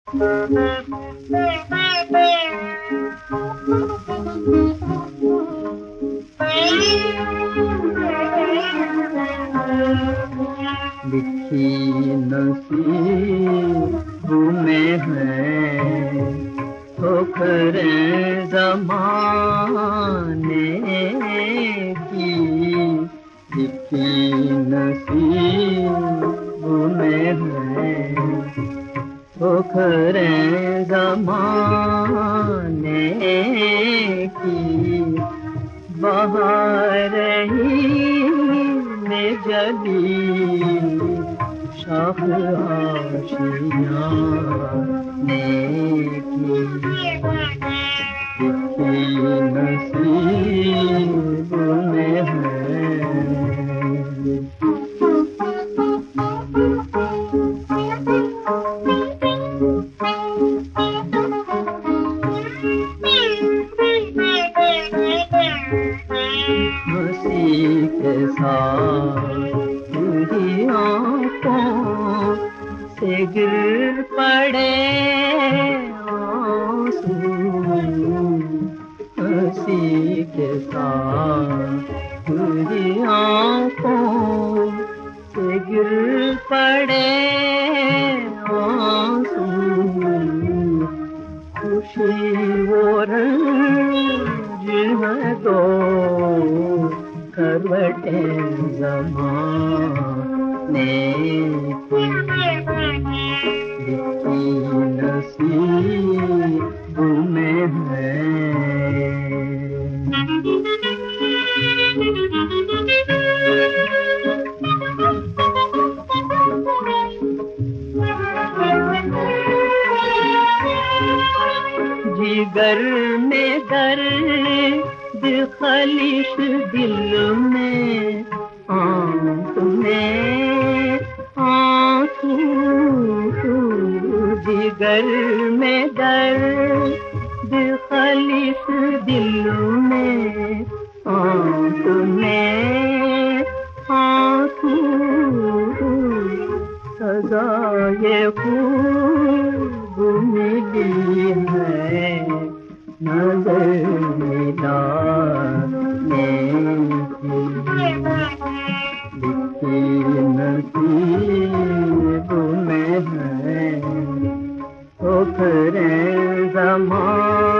लिखी नसीब में है ठोकरें ज़माने की, लिखी नसीब में है ठोकरें ज़माने की। बहार रही ने जली शाख आशियाने की, लिखी नसीब में है। उसी के साथ ही आँखों से गिर पड़े आंसू, उसी के साथ ही आँखों से गिर पड़े आंसू। खुशी वो रंज है दो करवटें ज़माने की, लिखी नसीब में है। जिगर में दर्द खलिश दिल में आँख में आँसू, जिगर में दर्द खलिश दिल में आँख में आँसू। सजा ये खूब मिली है नजर मिलाने की, लिखी नसीब में है ठोकरें ज़माने